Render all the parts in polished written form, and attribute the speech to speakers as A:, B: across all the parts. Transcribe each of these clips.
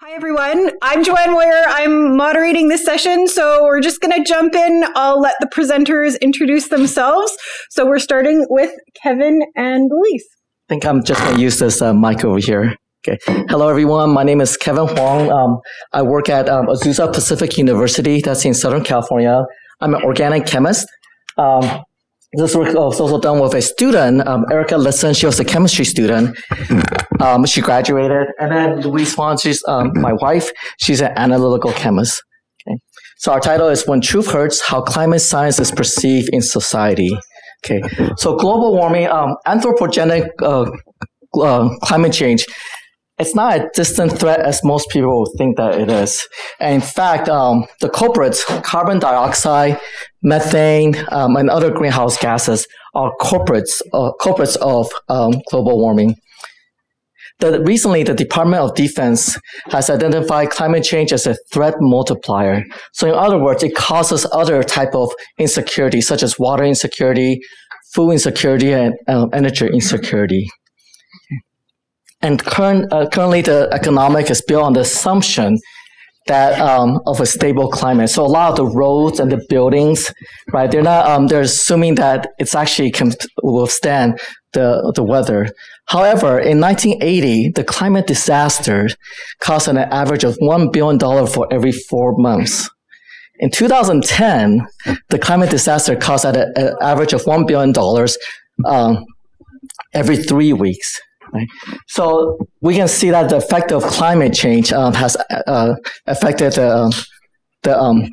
A: Hi, everyone. I'm Joanne Moyer. I'm moderating this session, so we're just going to jump in. I'll let the presenters introduce themselves. So we're starting with Kevin and Luis.
B: I think I'm just going to use this mic over here. Okay. Hello, everyone. My name is Kevin Huang. I work at Azusa Pacific University. That's in Southern California. I'm an organic chemist. This work was also done with a student, Erica Lisson. She was a chemistry student. She graduated. And then Louise Huang, she's my wife. She's an analytical chemist. Okay. So our title is When Truth Hurts, How Climate Science is Perceived in Society. Okay. So global warming, anthropogenic climate change, it's not a distant threat as most people think that it is. And in fact, the culprits, carbon dioxide, methane, and other greenhouse gases are culprits of global warming. Recently, the Department of Defense has identified climate change as a threat multiplier. So in other words, it causes other type of insecurity, such as water insecurity, food insecurity, and energy insecurity. And currently, the economic is built on the assumption that of a stable climate. So a lot of the roads and the buildings, right? They're assuming that it's actually can withstand the weather. However, in 1980, the climate disaster cost an average of $1 billion for every 4 months. In 2010, the climate disaster cost at an average of $1 billion every 3 weeks. Right. So we can see that the effect of climate change has affected the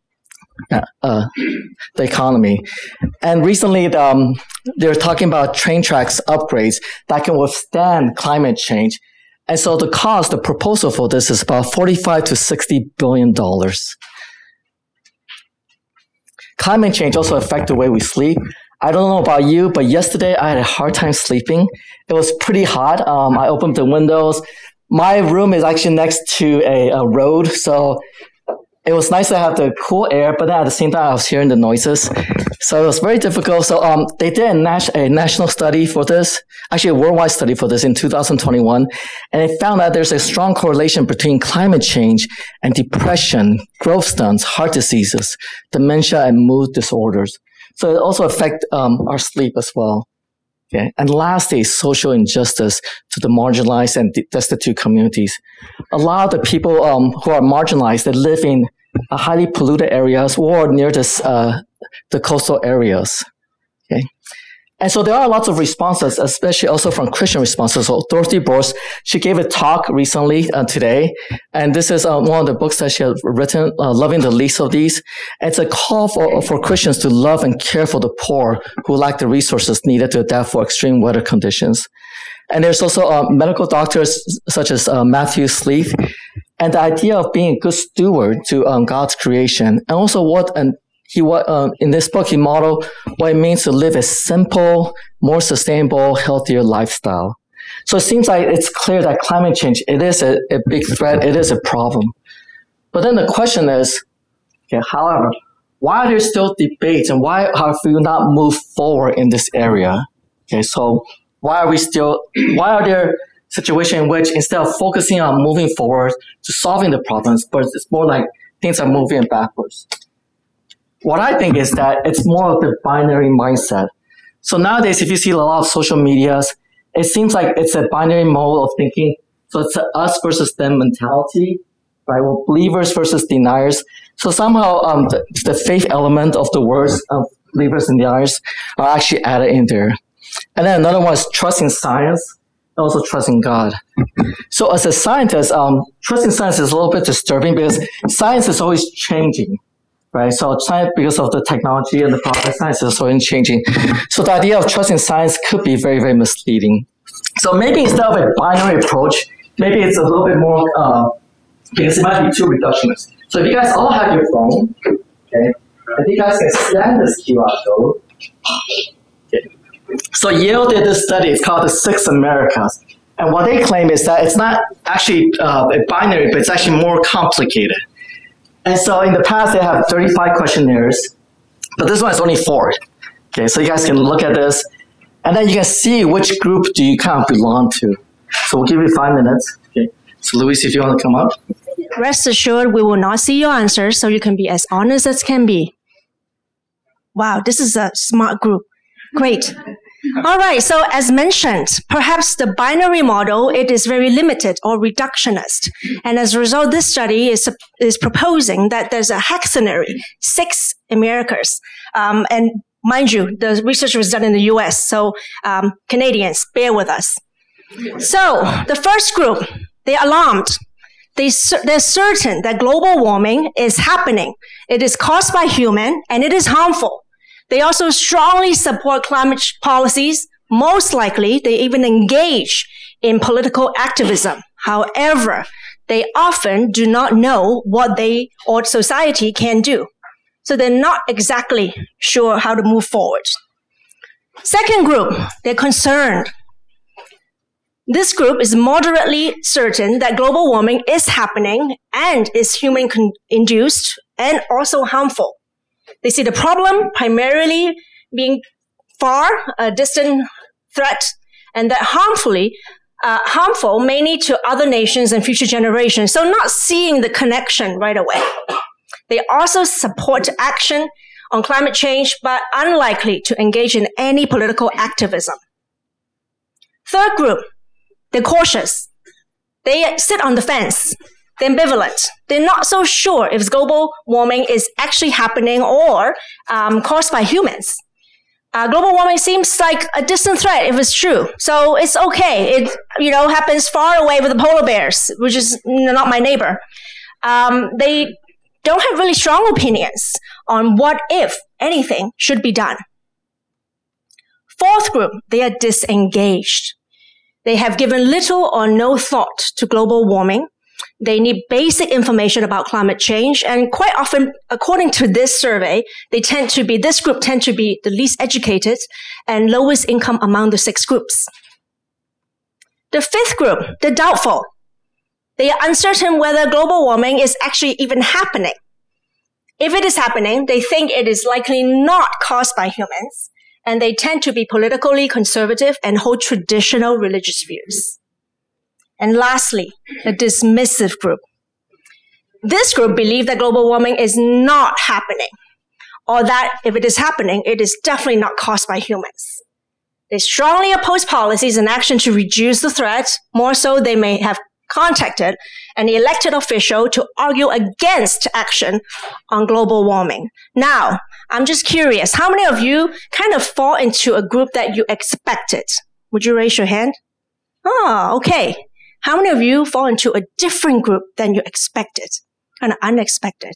B: economy. And recently, they're talking about train tracks upgrades that can withstand climate change. And so the proposal for this is about $45 to $60 billion. Climate change also affects the way we sleep. I don't know about you, but yesterday I had a hard time sleeping. It was pretty hot. I opened the windows. My room is actually next to a road, so it was nice to have the cool air, but then at the same time I was hearing the noises. So it was very difficult. So they did a national study for this, actually a worldwide study for this in 2021, and it found that there's a strong correlation between climate change and depression, growth stunts, heart diseases, dementia, and mood disorders. So it also affects our sleep as well. Okay. And lastly, social injustice to the marginalized and destitute communities. A lot of the people who are marginalized, they live in highly polluted areas or near the coastal areas. Okay. And so there are lots of responses, especially also from Christian responses. So Dorothy Borst, she gave a talk recently today, and this is one of the books that she has written, Loving the Least of These. It's a call for Christians to love and care for the poor who lack the resources needed to adapt for extreme weather conditions. And there's also medical doctors such as Matthew Sleeth, and the idea of being a good steward to God's creation, and also in this book, he modeled what it means to live a simple, more sustainable, healthier lifestyle. So it seems like it's clear that climate change, it is a big threat. It is a problem. But then the question is, okay, however, why are there still debates and why have we not moved forward in this area? Okay, so why are there situations in which instead of focusing on moving forward to solving the problems, but it's more like things are moving backwards? What I think is that it's more of the binary mindset. So nowadays, if you see a lot of social medias, it seems like it's a binary mode of thinking. So it's a us versus them mentality, right? Well, believers versus deniers. So somehow the faith element of the words of believers and deniers are actually added in there. And then another one is trust in science, and also trust in God. So as a scientist, trust in science is a little bit disturbing because science is always changing. Right, so science, because of the technology and the progress, science is always changing. So the idea of trusting science could be very, very misleading. So maybe instead of a binary approach, maybe it's a little bit more, because it might be too reductionist. So if you guys all have your phone, okay, if you guys can scan this QR code. Okay. So Yale did this study, it's called the Six Americas. And what they claim is that it's not actually a binary, but it's actually more complicated. And so in the past, they have 35 questionnaires, but this one is only 4. Okay, so you guys can look at this, and then you can see which group do you kind of belong to. So we'll give you 5 minutes. Okay. So Luis, if you want to come up.
C: Rest assured, we will not see your answers, so you can be as honest as can be. Wow, this is a smart group. Great. All right, so as mentioned, perhaps the binary model, it is very limited or reductionist. And as a result, this study is proposing that there's a hexanary, 6 Americas. And mind you, the research was done in the US, so Canadians, bear with us. So the first group, they're alarmed. They're certain that global warming is happening. It is caused by human, and it is harmful. They also strongly support climate policies. Most likely, they even engage in political activism. However, they often do not know what they or society can do. So they're not exactly sure how to move forward. Second group, they're concerned. This group is moderately certain that global warming is happening and is human-induced and also harmful. They see the problem primarily being far, a distant threat, and that harmful mainly to other nations and future generations. So not seeing the connection right away. They also support action on climate change, but unlikely to engage in any political activism. Third group, they're cautious. They sit on the fence. They're ambivalent. They're not so sure if global warming is actually happening or caused by humans. Global warming seems like a distant threat if it's true. So it's okay. It happens far away with the polar bears, which is not my neighbor. They don't have really strong opinions on what, if anything, should be done. Fourth group, they are disengaged. They have given little or no thought to global warming. They need basic information about climate change. And quite often, according to this survey, this group tend to be the least educated and lowest income among the 6 groups. The fifth group, the doubtful. They are uncertain whether global warming is actually even happening. If it is happening, they think it is likely not caused by humans, and they tend to be politically conservative and hold traditional religious views. And lastly, the dismissive group. This group believes that global warming is not happening, or that if it is happening, it is definitely not caused by humans. They strongly oppose policies and action to reduce the threat. More so, they may have contacted an elected official to argue against action on global warming. Now, I'm just curious, how many of you kind of fall into a group that you expected? Would you raise your hand? Oh, okay. How many of you fall into a different group than you expected? Kind of unexpected.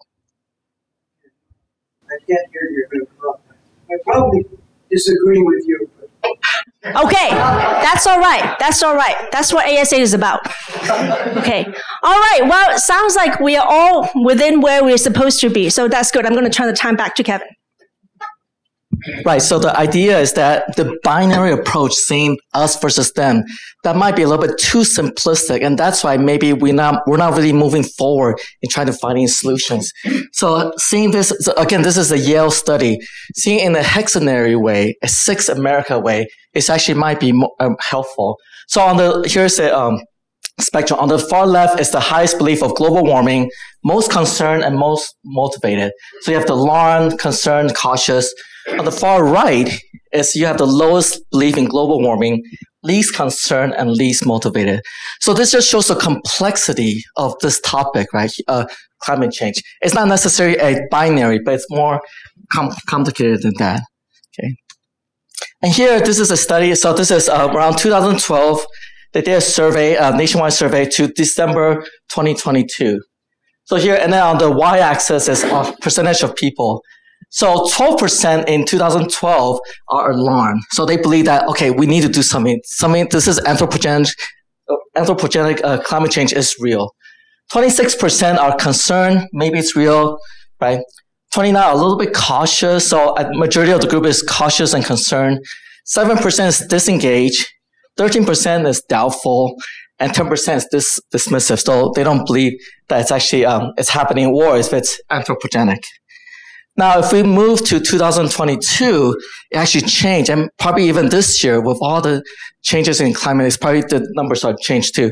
D: I can't hear you. I probably disagree with you.
C: Okay, that's all right. That's all right. That's what ASA is about. Okay. All right. Well, it sounds like we are all within where we're supposed to be. So that's good. I'm going to turn the time back to Kevin.
B: Right. So the idea is that the binary approach, seeing us versus them, that might be a little bit too simplistic, and that's why maybe we're not really moving forward in trying to finding solutions. So seeing this again, this is a Yale study. Seeing in a hexanary way, a 6 America way, it actually might be more, helpful. So here's a spectrum. On the far left is the highest belief of global warming, most concerned and most motivated. So you have the alarmed, concerned, cautious. On the far right is you have the lowest belief in global warming, least concerned and least motivated. So this just shows the complexity of this topic, right? Climate change. It's not necessarily a binary, but it's more complicated than that. Okay. And here, this is a study. So this is around 2012. They did a survey, a nationwide survey to December 2022. So here, and then on the y-axis is percentage of people. So 12% in 2012 are alarmed. So they believe that, okay, we need to do something. This is anthropogenic climate change is real. 26% are concerned, maybe it's real, right? 29 are a little bit cautious. So a majority of the group is cautious and concerned. 7% is disengaged. 13% is doubtful. And 10% is dismissive. So they don't believe that it's actually, it's happening or if it's anthropogenic. Now, if we move to 2022, it actually changed. And probably even this year, with all the changes in climate, it's probably the numbers are changed too.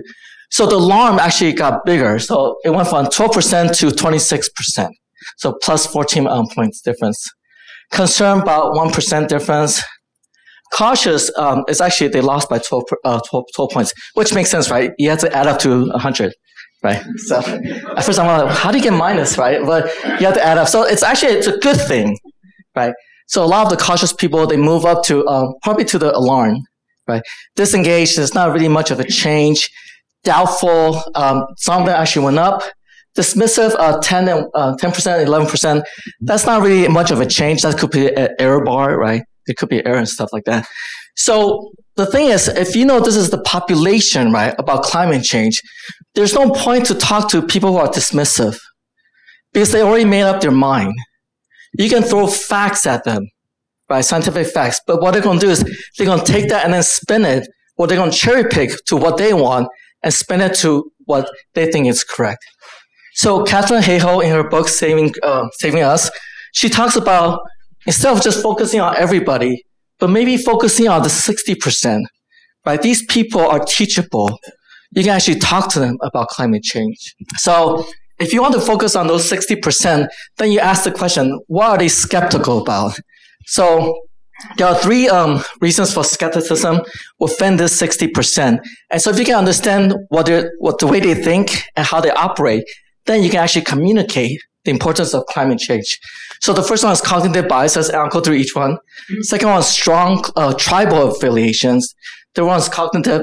B: So the alarm actually got bigger. So it went from 12% to 26%. So plus 14 points difference. Concerned about 1% difference. Cautious is actually they lost by 12 points, which makes sense, right? You have to add up to 100, right? So at first I'm like, how do you get minus, right? But you have to add up. So it's a good thing, right? So a lot of the cautious people, they move up to probably to the alarm, right? Disengaged, there's not really much of a change. Doubtful, some of them actually went up. Dismissive, 10%, 11%. That's not really much of a change. That could be an error bar, right? It could be error and stuff like that. So the thing is, if you know this is the population, right, about climate change, there's no point to talk to people who are dismissive because they already made up their mind. You can throw facts at them, right, scientific facts, but what they're going to do is they're going to take that and then spin it, or they're going to cherry pick to what they want and spin it to what they think is correct. So Katharine Hayhoe, in her book, Saving Us, she talks about instead of just focusing on everybody, but maybe focusing on the 60%, right? These people are teachable. You can actually talk to them about climate change. So if you want to focus on those 60%, then you ask the question, what are they skeptical about? So there are three reasons for skepticism within this 60%. And so if you can understand what the way they think and how they operate, then you can actually communicate the importance of climate change. So the first one is cognitive biases, and I'll go through each one. Second one is strong tribal affiliations. Third one is cognitive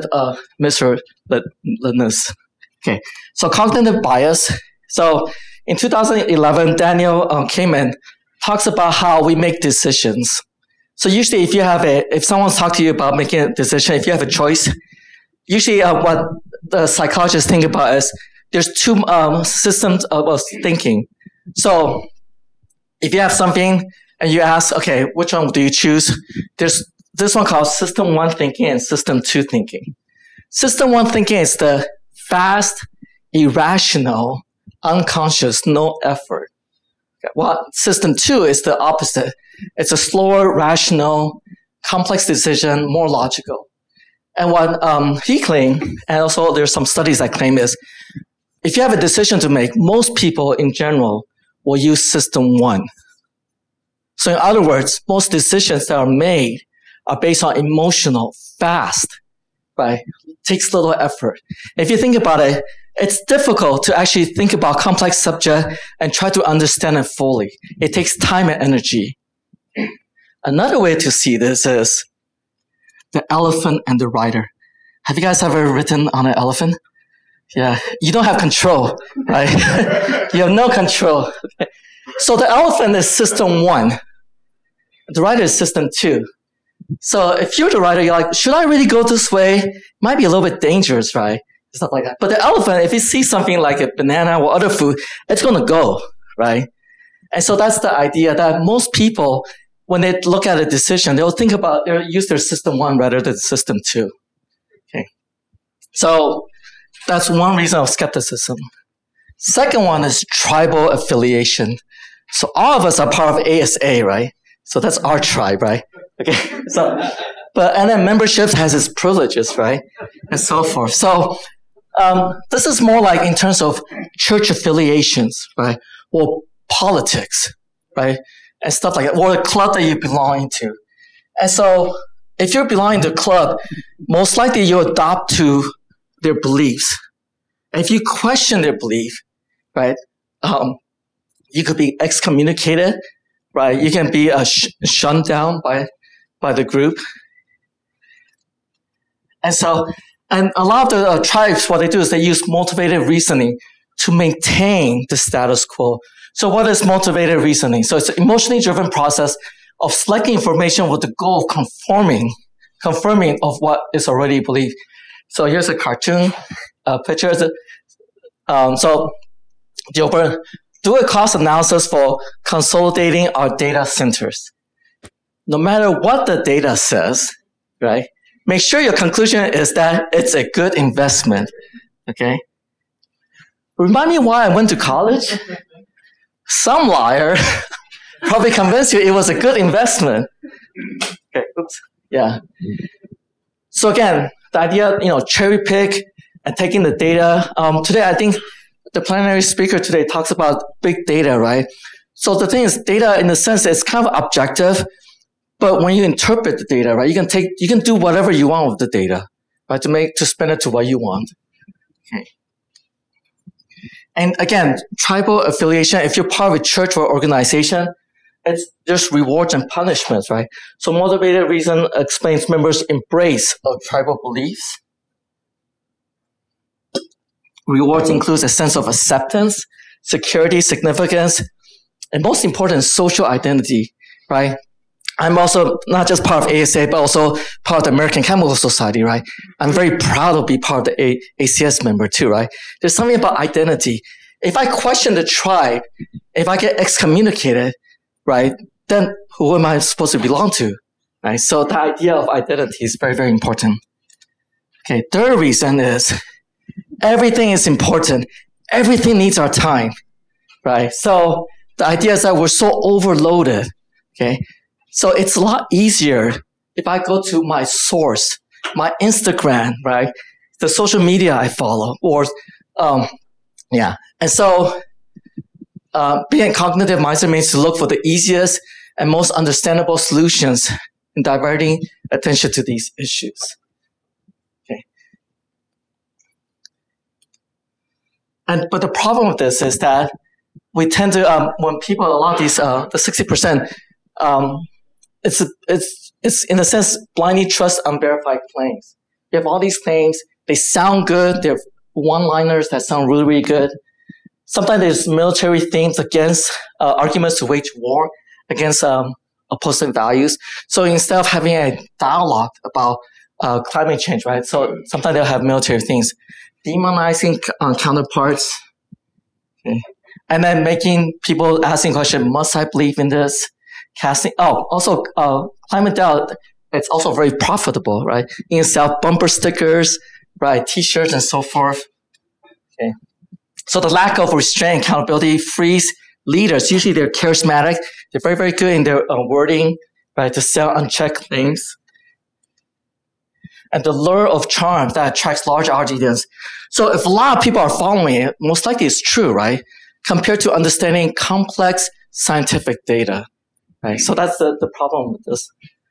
B: misreadness. Okay, so cognitive bias. So in 2011, Daniel Kahneman talks about how we make decisions. So usually if someone's talking to you about making a decision, if you have a choice, usually what the psychologists think about is there's two systems of thinking. So if you have something and you ask, okay, which one do you choose? There's this one called System 1 thinking and System 2 thinking. System 1 thinking is the fast, irrational, unconscious, no effort. Okay. Well, System 2 is the opposite. It's a slower, rational, complex decision, more logical. And what he claimed, and also there's some studies that claim is, if you have a decision to make, most people in general will use System 1. So in other words, most decisions that are made are based on emotional, fast, right? Takes little effort. If you think about it, it's difficult to actually think about complex subject and try to understand it fully. It takes time and energy. Another way to see this is the elephant and the rider. Have you guys ever ridden on an elephant? Yeah, you don't have control, right? You have no control. So the elephant is System 1. The rider is System 2. So if you're the rider, you're like, should I really go this way? It might be a little bit dangerous, right? Stuff like that. But the elephant, if it sees something like a banana or other food, it's going to go, right? And so that's the idea that most people, when they look at a decision, they'll use their System 1 rather than System 2. Okay. So that's one reason of skepticism. Second one is tribal affiliation. So all of us are part of ASA, right? So that's our tribe, right? Okay. And then membership has its privileges, right? And so forth. So this is more like in terms of church affiliations, right? Or politics, right? And stuff like that. Or the club that you belong to. And so if you're belonging to a club, most likely you adopt to their beliefs. And if you question their belief, right, you could be excommunicated, right? You can be shunned down by the group. And a lot of the tribes, what they do is they use motivated reasoning to maintain the status quo. So what is motivated reasoning? So it's an emotionally driven process of selecting information with the goal of confirming of what is already believed. So here's a cartoon picture. So Gilbert, do a cost analysis for consolidating our data centers. No matter what the data says, right? Make sure your conclusion is that it's a good investment. Okay? Remind me why I went to college? Some liar probably convinced you it was a good investment. Okay, oops. Yeah. So again, the idea, cherry pick and taking the data. Today, I think the plenary speaker today talks about big data, right? So the thing is, data in a sense is kind of objective, but when you interpret the data, right, you can do whatever you want with the data, right, to spin it to what you want. Okay. And again, tribal affiliation, if you're part of a church or organization, it's just rewards and punishments, right? So motivated reason explains members' embrace of tribal beliefs. Rewards includes a sense of acceptance, security, significance, and most important, social identity, right? I'm also not just part of ASA, but also part of the American Chemical Society, right? I'm very proud to be part of the ACS member too, right? There's something about identity. If I question the tribe, if I get excommunicated, right, then who am I supposed to belong to, right? So the idea of identity is very, very important. Okay, third reason is everything is important. Everything needs our time, right? So the idea is that we're so overloaded, okay? So it's a lot easier if I go to my source, my Instagram, right? The social media I follow, or, And so, being cognitive mindset means to look for the easiest and most understandable solutions in diverting attention to these issues. Okay. But the problem with this is that we tend to, when people allow these, the 60%, it's in a sense blindly trust unverified claims. You have all these claims, they sound good, they're one-liners that sound really, really good. Sometimes there's military themes against arguments to wage war against opposing values. So instead of having a dialogue about climate change, right? So sometimes they'll have military things, demonizing counterparts, okay. And then making people asking questions, must I believe in this? Also climate doubt, it's also very profitable, right? You can sell bumper stickers, right? T-shirts and so forth. Okay. So the lack of restraint, accountability frees leaders. Usually they're charismatic. They're very, very good in their wording, right? To sell unchecked things. And the lure of charm that attracts large audiences. So if a lot of people are following it, most likely it's true, right? Compared to understanding complex scientific data, right? So that's the problem with this.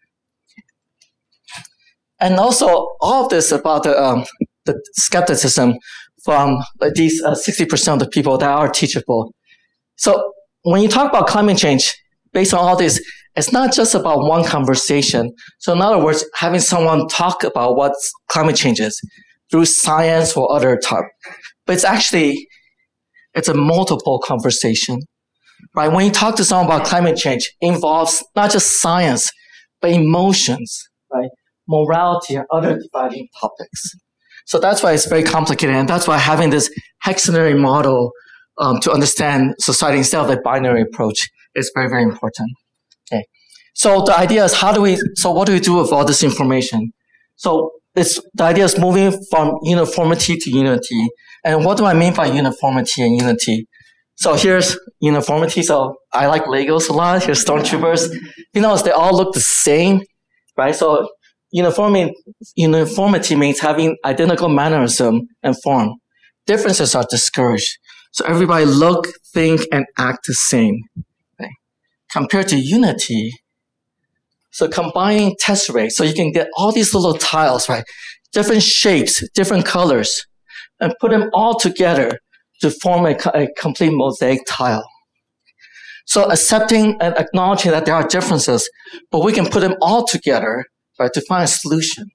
B: And also, all of this about the skepticism from these 60% of the people that are teachable. So when you talk about climate change, based on all this, it's not just about one conversation. So in other words, having someone talk about what climate change is through science or other talk. But it's a multiple conversation, right? When you talk to someone about climate change, it involves not just science, but emotions, right? Morality and other dividing topics. So that's why it's very complicated. And that's why having this hexagonal model to understand society instead of a binary approach is very, very important. Okay. So the idea is what do we do with all this information? So the idea is moving from uniformity to unity. And what do I mean by uniformity and unity? So here's uniformity. So I like Legos a lot. Here's stormtroopers. They all look the same, right? So uniformity means having identical mannerism and form. Differences are discouraged. So everybody look, think, and act the same. Okay. Compared to unity, so combining tesseract, so you can get all these little tiles, right? Different shapes, different colors, and put them all together to form a complete mosaic tile. So accepting and acknowledging that there are differences, but we can put them all together, right, to find a solution.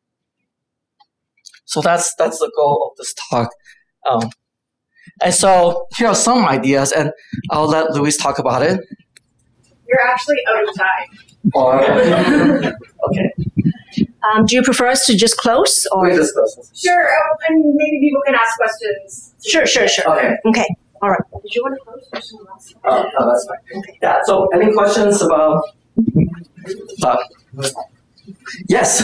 B: So that's the goal of this talk. And so here are some ideas, and I'll let Luis talk about it.
A: You're actually out of time.
B: Okay.
C: Do you prefer us to just close? Or?
B: We just close.
A: Sure, and maybe people can ask questions.
C: Sure. Okay. All right.
A: Did you want to close?
B: No, that's fine. Okay. Yeah, so any questions about... yes.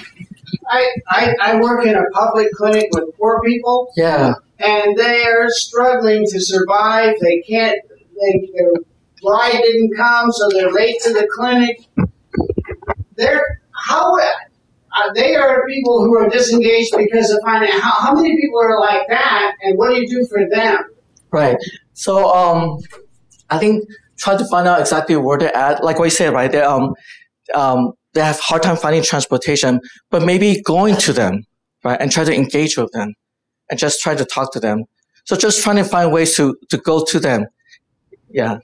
D: I work in a public clinic with poor people.
B: Yeah.
D: And they are struggling to survive. Their ride didn't come, so they're late to the clinic. they are people who are disengaged because of finance. How many people are like that, and what do you do for them?
B: Right. So I think try to find out exactly where they're at. Like what you said, right? They have hard time finding transportation, but maybe going to them, right, and try to engage with them, and just try to talk to them. So just trying to find ways to go to them. Yeah.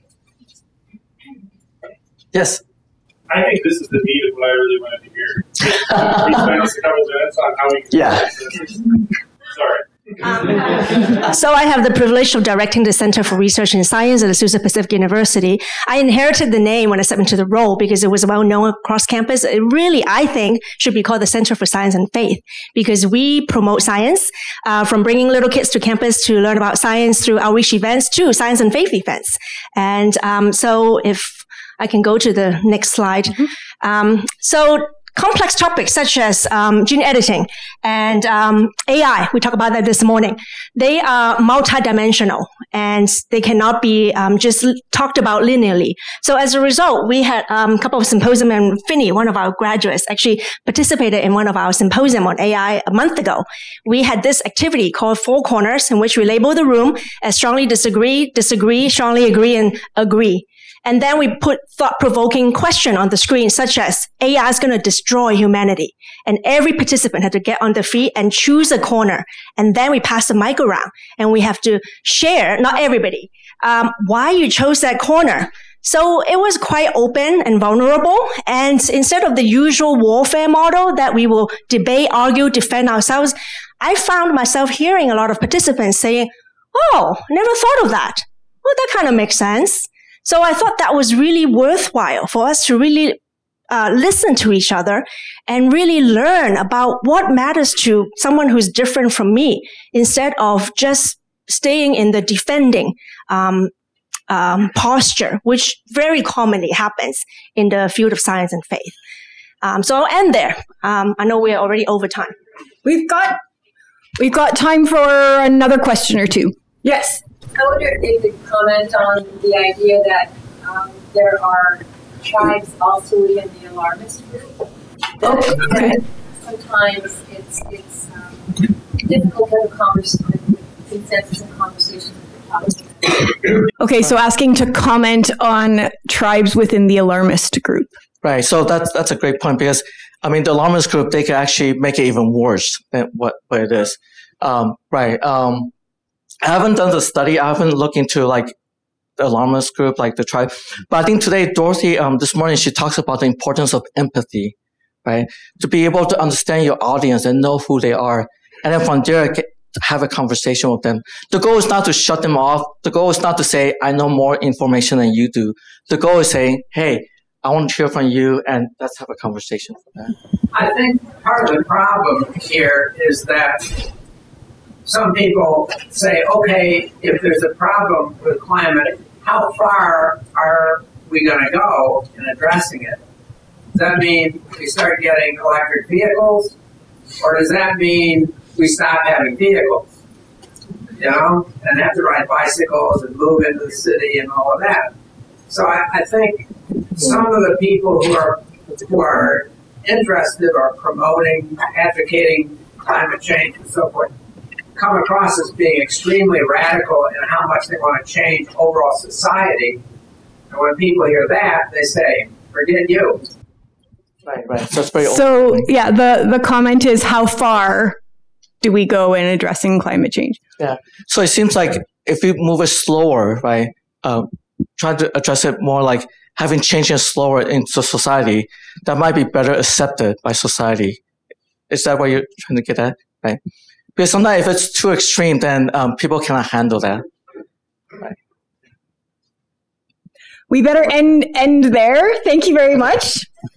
B: Yes.
E: I think this is the meat of what I really wanted to hear. We spent a couple minutes on how we can Sorry.
C: So I have the privilege of directing the Center for Research in Science at Azusa Pacific University. I inherited the name when I stepped into the role because it was well known across campus. It really, I think, should be called the Center for Science and Faith because we promote science from bringing little kids to campus to learn about science through outreach events to science and faith events. And so if I can go to the next slide. So complex topics such as gene editing and AI, we talked about that this morning. They are multidimensional and they cannot be just talked about linearly. So as a result, we had a couple of symposium, and Finney, one of our graduates, actually participated in one of our symposium on AI a month ago. We had this activity called Four Corners in which we label the room as strongly disagree, strongly agree, and agree. And then we put thought-provoking question on the screen, such as AI is going to destroy humanity. And every participant had to get on their feet and choose a corner. And then we pass the mic around and we have to share, not everybody, why you chose that corner. So it was quite open and vulnerable. And instead of the usual warfare model that we will debate, argue, defend ourselves, I found myself hearing a lot of participants saying, oh, never thought of that. Well, that kind of makes sense. So I thought that was really worthwhile for us to really listen to each other and really learn about what matters to someone who's different from me instead of just staying in the defending posture, which very commonly happens in the field of science and faith. So I'll end there. I know we're already over time.
A: We've got time for another question or two. Yes.
F: I wonder if they could comment on the idea that there are tribes also in the alarmist group.
A: Okay.
F: Sometimes it's difficult to have a consensus and conversations with the topic.
A: Okay, so asking to comment on tribes within the alarmist group.
B: Right. So that's a great point because, I mean, the alarmist group, they can actually make it even worse than what it is. Right. I haven't done the study. I haven't looked into like the alarmist group, like the tribe. But I think today, Dorothy, this morning, she talks about the importance of empathy, right? To be able to understand your audience and know who they are. And then from there, have a conversation with them. The goal is not to shut them off. The goal is not to say, I know more information than you do. The goal is saying, hey, I want to hear from you and let's have a conversation.
G: I think part of the problem here is that some people say, okay, if there's a problem with climate, how far are we going to go in addressing it? Does that mean we start getting electric vehicles? Or does that mean we stop having vehicles? You know, and have to ride bicycles and move into the city and all of that. So I think some of the people who are interested or promoting, advocating climate change and so forth, come across as being extremely radical in how much they want to change overall society. And when people hear that, they say, forget you.
B: Right. So it's very
A: So, yeah, the comment is, how far do we go in addressing climate change?
B: Yeah. So it seems like if we move it slower, right, try to address it more like having changes slower into society, that might be better accepted by society. Is that what you're trying to get at? Right. Because sometimes if it's too extreme, then people cannot handle that. Right.
A: We better end there. Thank you very much.